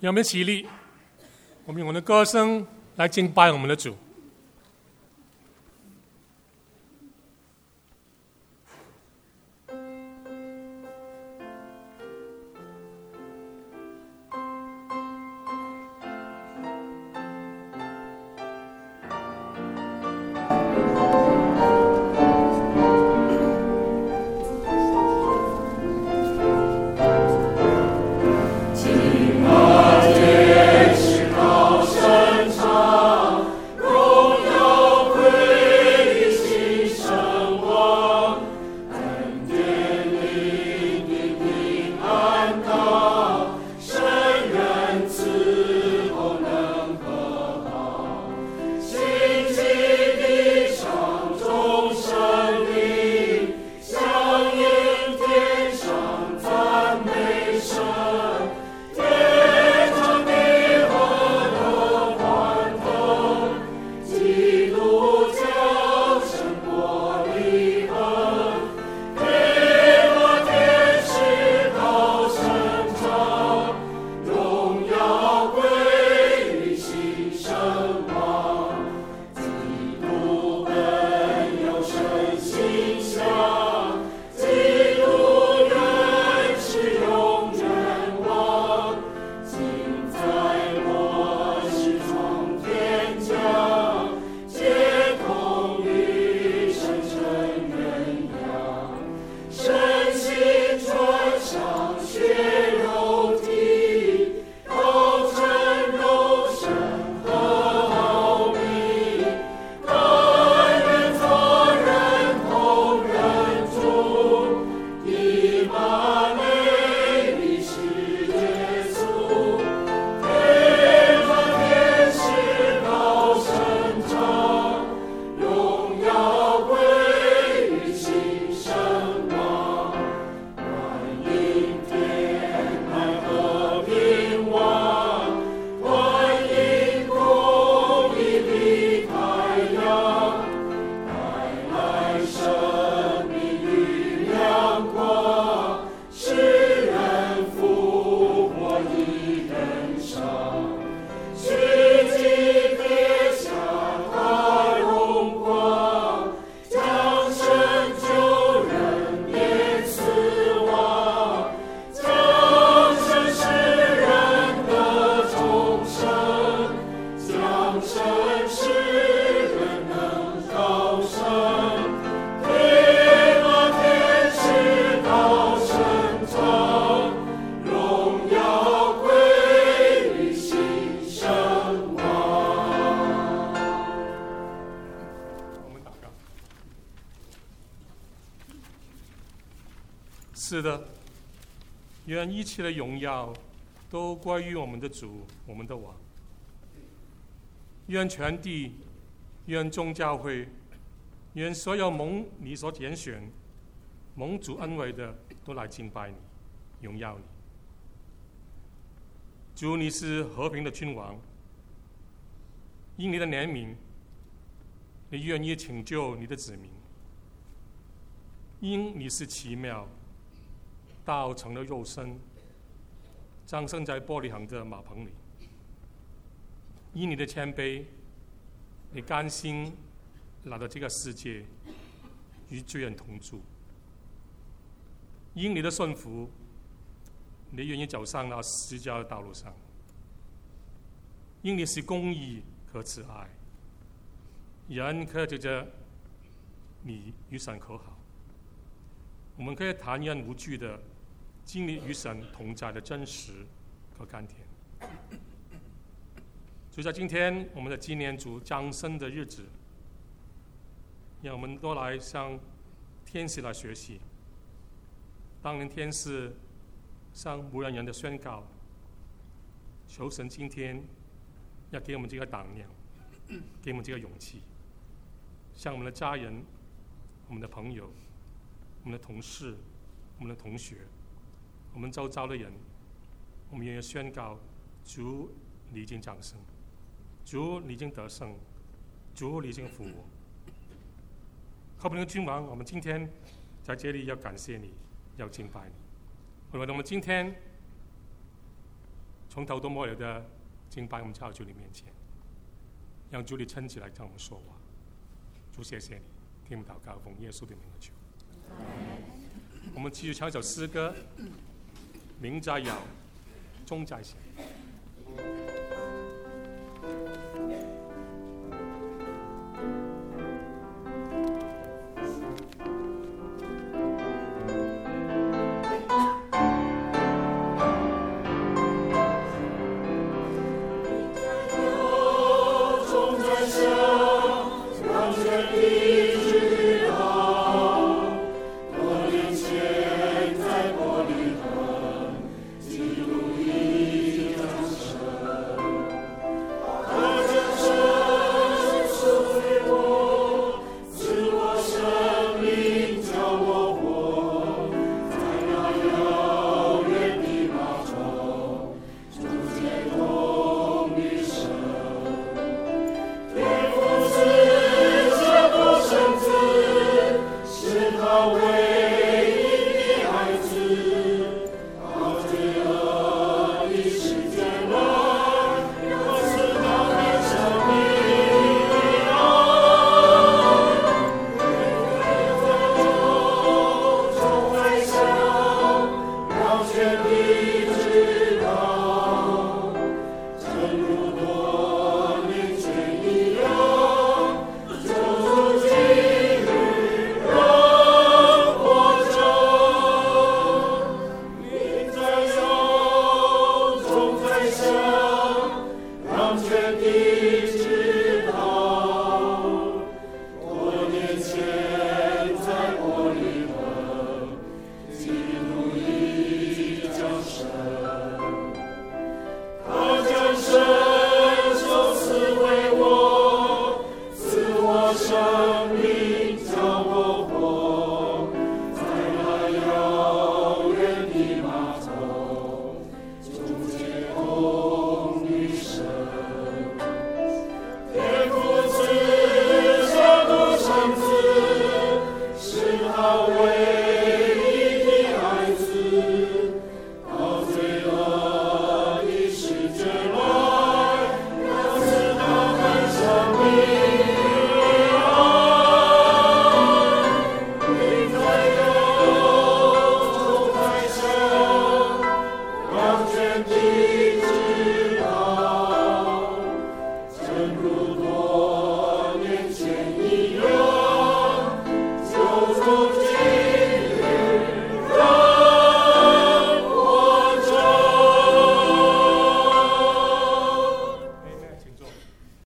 让我们起立，我们用我们的歌声来敬拜我们的主。是的，愿一切的荣耀都归于我们的主，我们的王。愿全地，愿众教会，愿所有蒙你所拣选、蒙主恩惠的，都来敬拜你，荣耀你。主，你是和平的君王，因你的怜悯，你愿意拯救你的子民。因你是奇妙，道成了肉身，降生在伯利恒的马棚里。因你的谦卑，你甘心来到这个世界，与罪人同住。因你的顺服，你愿意走上那十字架的道路上。因你是公义和慈爱，人可以藉着你与神和好。我们可以坦然无惧的经历与神同在的真实和甘甜。就在今天，我们的纪念主降生的日子，让我们都来向天使来学习。当年天使向牧羊人的宣告，求神今天要给我们这个胆量，给我们这个勇气，向我们的家人、我们的朋友、我们的同事、我们的同学、我们周遭的人，我们愿意宣告：主，你已经降生；主，你已经得胜；主，你已经复活。和平的君王，我们今天在这里要感谢你，要敬拜你。我们今天从头到末了的敬拜，我们在主你面前，让主你亲自来跟我们说话。主，谢谢你，听我们祷告，奉耶稣的名而求。我们继续唱一首诗歌，名在有，终在前。